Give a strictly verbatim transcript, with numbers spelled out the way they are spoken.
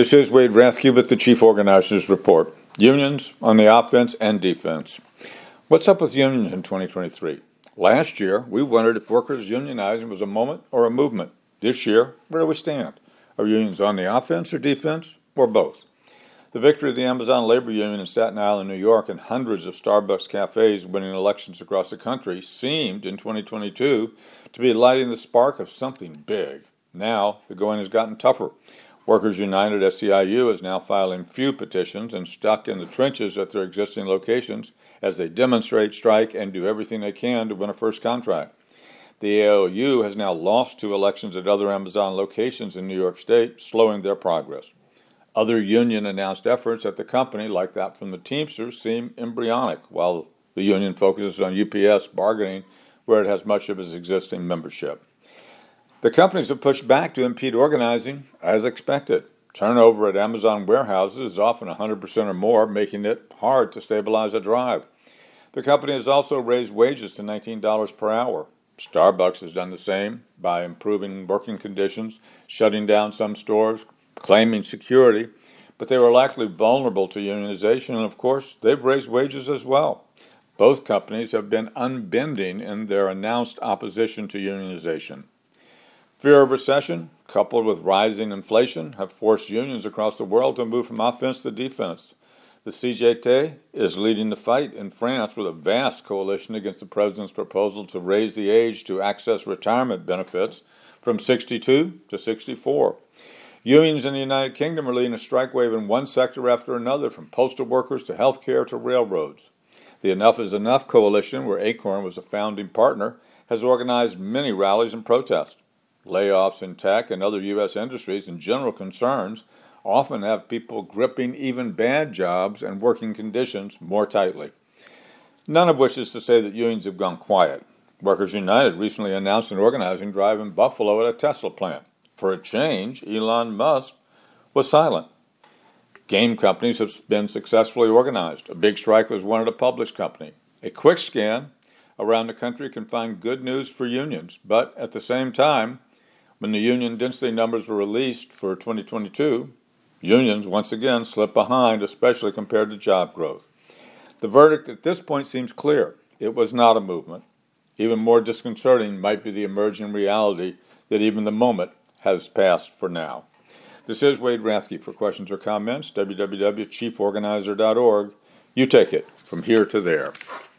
This is Wade Rathke with the Chief Organizers Report. Unions on the offense and defense. What's up with unions in twenty twenty-three? Last year, we wondered if workers unionizing was a moment or a movement. This year, where do we stand? Are unions on the offense or defense, or both? The victory of the Amazon Labor Union in Staten Island, New York, and hundreds of Starbucks cafes winning elections across the country seemed, in twenty twenty-two, to be lighting the spark of something big. Now, the going has gotten tougher. Workers United S E I U is now filing few petitions and stuck in the trenches at their existing locations as they demonstrate, strike, and do everything they can to win a first contract. The A O U has now lost two elections at other Amazon locations in New York State, slowing their progress. Other union-announced efforts at the company, like that from the Teamsters, seem embryonic, while the union focuses on U P S bargaining, where it has much of its existing membership. The companies have pushed back to impede organizing, as expected. Turnover at Amazon warehouses is often one hundred percent or more, making it hard to stabilize a drive. The company has also raised wages to nineteen dollars per hour. Starbucks has done the same by improving working conditions, shutting down some stores, claiming security, but they were likely vulnerable to unionization, and of course, they've raised wages as well. Both companies have been unbending in their announced opposition to unionization. Fear of recession, coupled with rising inflation, have forced unions across the world to move from offense to defense. The C G T is leading the fight in France with a vast coalition against the president's proposal to raise the age to access retirement benefits from sixty-two to sixty-four. Unions in the United Kingdom are leading a strike wave in one sector after another, from postal workers to healthcare to railroads. The Enough is Enough coalition, where Acorn was a founding partner, has organized many rallies and protests. Layoffs in tech and other U S industries and general concerns often have people gripping even bad jobs and working conditions more tightly. None of which is to say that unions have gone quiet. Workers United recently announced an organizing drive in Buffalo at a Tesla plant. For a change, Elon Musk was silent. Game companies have been successfully organized. A big strike was one at a Publix company. A quick scan around the country can find good news for unions, but at the same time, when the union density numbers were released for twenty twenty-two, unions once again slipped behind, especially compared to job growth. The verdict at this point seems clear. It was not a movement. Even more disconcerting might be the emerging reality that even the moment has passed for now. This is Wade Rathke. For questions or comments, w w w dot chief organizer dot org. You take it from here to there.